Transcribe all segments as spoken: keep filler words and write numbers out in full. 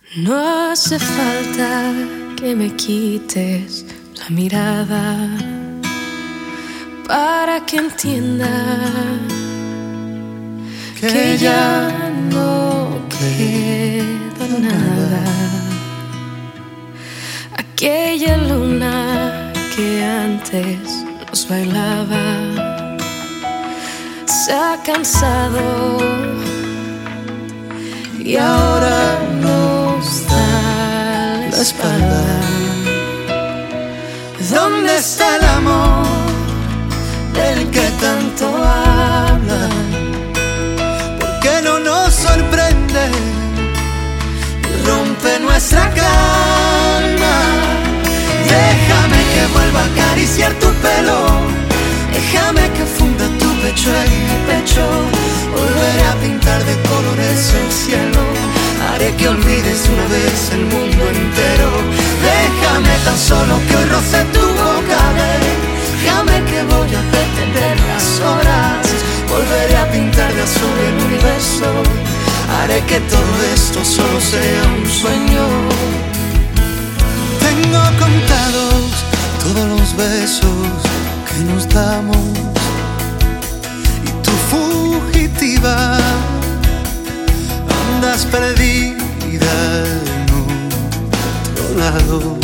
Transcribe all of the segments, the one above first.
No hace falta que me quites la mirada para que entienda que, que ya no queda nada. Aquella luna que antes nos bailaba se ha cansado y ahora nos da la espalda. ¿Dónde está el amor del que tanto hablan? ¿Por qué no nos sorprende y rompe nuestra calma? Déjame que vuelva a acariciar tu pelo, déjame que funda tu pecho en mi pecho. Volveré a pintar de colores el cielo, haré que olvides una vez el mundo entero. Déjame tan solo que hoy roce tu boca, déjame que voy a detener las horas. Volveré a pintar de azul el universo, haré que todo esto solo sea un sueño. Tengo contados todos los besos que nos damos, y tú fugitiva andas perdida en otro lado.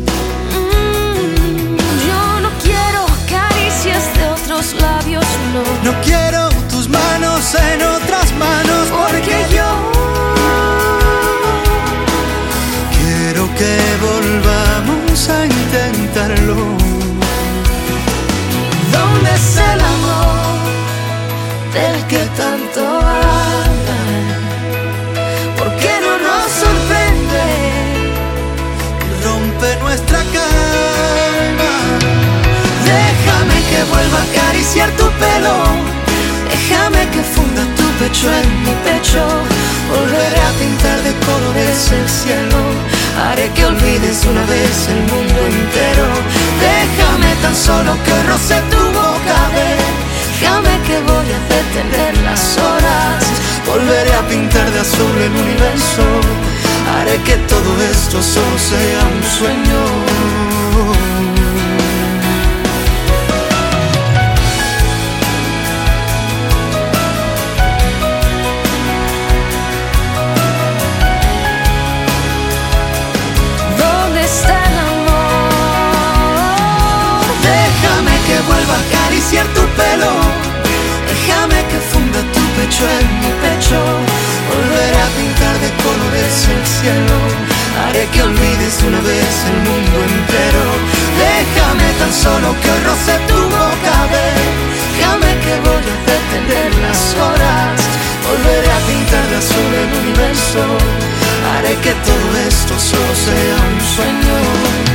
Mm, yo no quiero caricias de otros labios, no. No quiero tus manos en otras manos, porque yo quiero que volvamos a intentarlo. ¿Dónde es el amor del que tanto hablan? ¿Por qué no nos sorprende y rompe nuestra calma? Déjame que vuelva a acariciar tu pelo, déjame que funda tu pecho en mi pecho. Volveré a pintar de colores el cielo, haré que olvides una vez el mundo entero. Déjame tan solo que roce tu boca, déjame que voy a detener las horas. Volveré a pintar de azul el universo, haré que todo esto solo sea un sueño. Acariciar tu pelo, déjame que funda tu pecho en mi pecho. Volveré a pintar de colores el cielo, haré que olvides una vez el mundo entero. Déjame tan solo que hoy roce tu boca, déjame que voy a detener las horas. Volveré a pintar de azul el universo, haré que todo esto solo sea un sueño.